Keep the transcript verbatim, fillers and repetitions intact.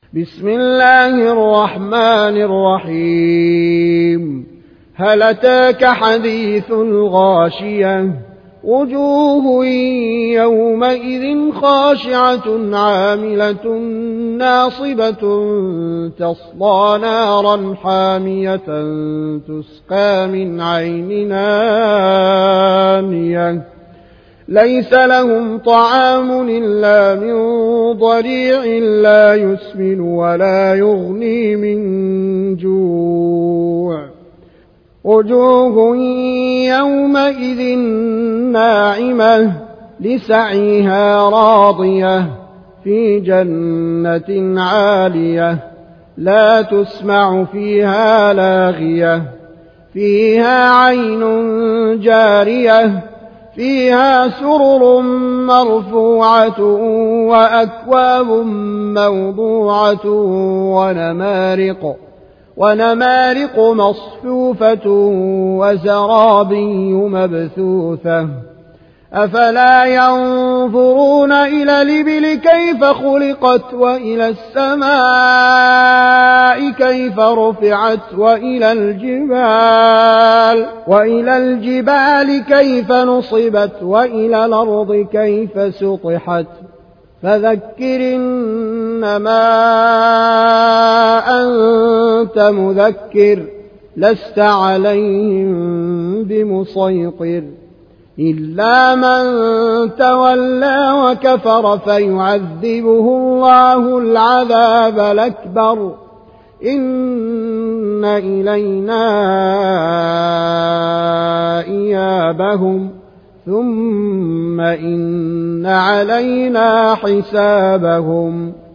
بسم الله الرحمن الرحيم هل أتاك حديث الغاشية وجوه يومئذ خاشعة عاملة ناصبة تصلى نارا حامية تسقى من عين آنية ليس لهم طعام إلا من ضريع لا يسمن ولا يغني من جوع وجوه يومئذ ناعمة لسعيها راضية في جنة عالية لا تسمع فيها لاغية فيها عين جارية فيها سرر مرفوعة وأكواب موضوعة ونمارق ونمارق مصفوفة وزرابي مبثوثة أفلا ينظرون إلى الإبل كيف خلقت وإلى السماء كيف رفعت وإلى الجبال وإلى الجبال كيف نصبت وإلى الأرض كيف سطحت فذكر إنما أنت مذكر لست عليهم بمسيطر إلا من تولى وكفر فيعذبه الله العذاب الأكبر إن إلينا إيابهم ثم إن علينا حسابهم